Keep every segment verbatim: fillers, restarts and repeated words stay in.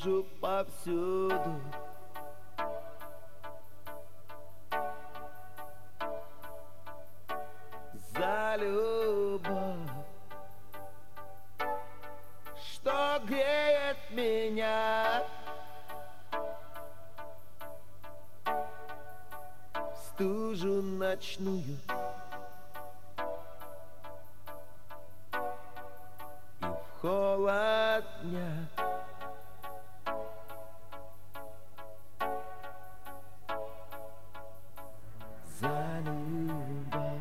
вижу повсюду. За любовь, что греет меня в стужу ночную и в холод дня. За любовь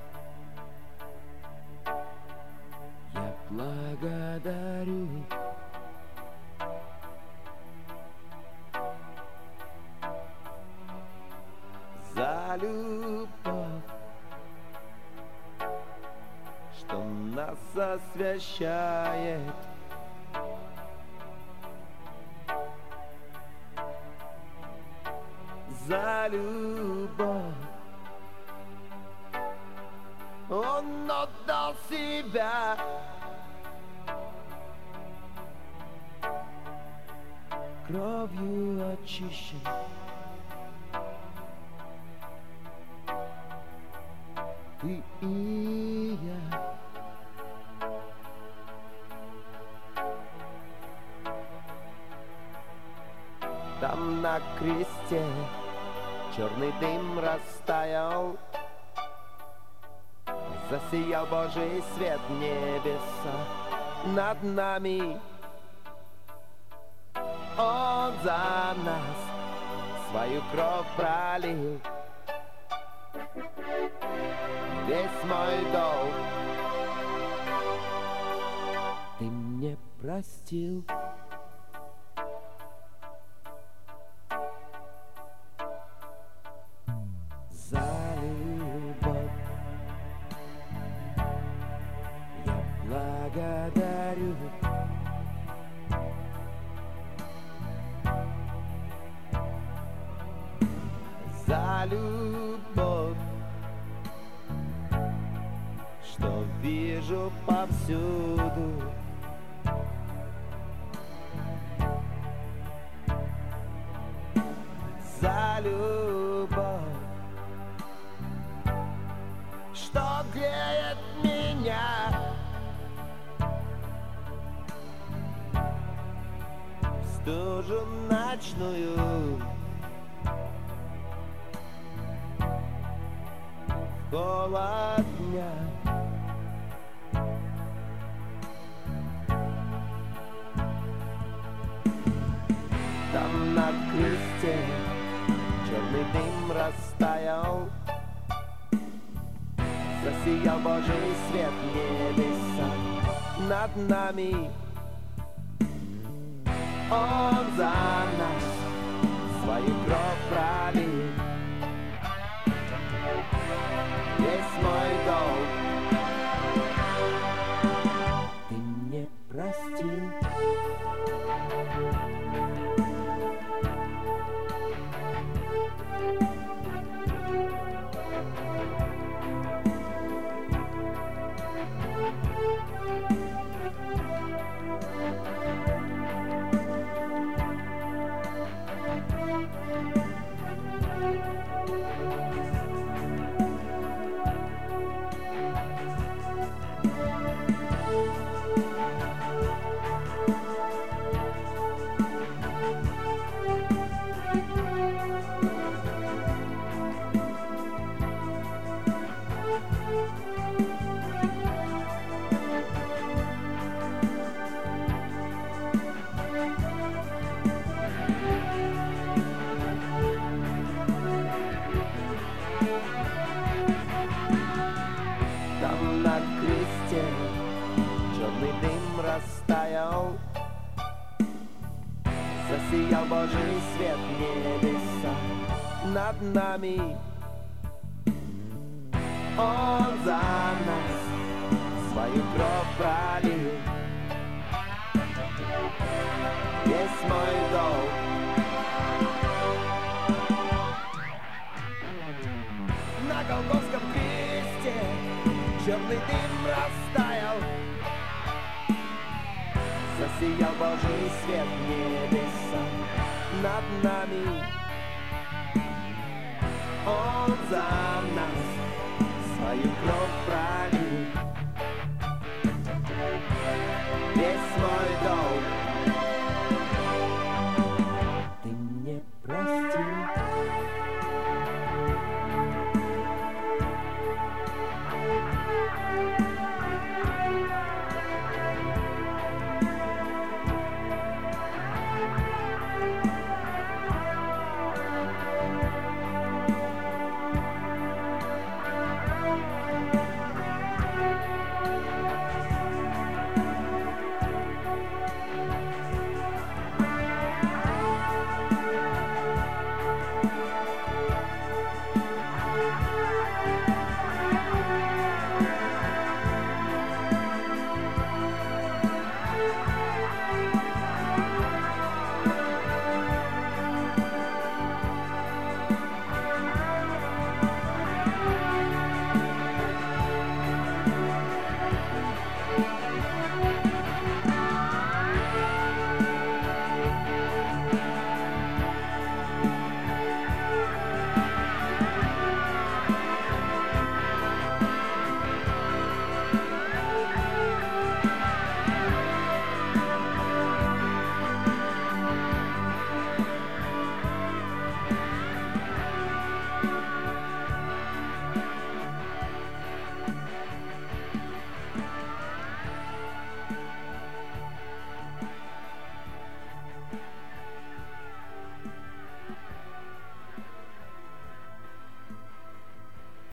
я благодарю. За любовь, что нас освящает. За любовь Он отдал себя. Кровью очищен. Ты и я. Там на кресте черный дым растаял, засиял Божий свет небеса над нами. Он за нас свою кровь пролил. Весь мой долг Ты мне простил. За любовь я благодарю. За любовь, что вижу повсюду. За любовь, что греет меня в стужу ночную, в холод дня. Там на кресте черный дым растаял, засиял Божий свет небеса над нами. Он за нас свою кровь пролил. Весь мой долг Ты мне простил. Там на кресте черный дым растаял, засиял Божий свет небеса над нами. Он за нас свою кровь пролил. Весь мой долг на Голгофском кресте черный дым растаял, Сиял Божий свет небеса над нами. Он за нас свою кровь пролил. Весь мой долг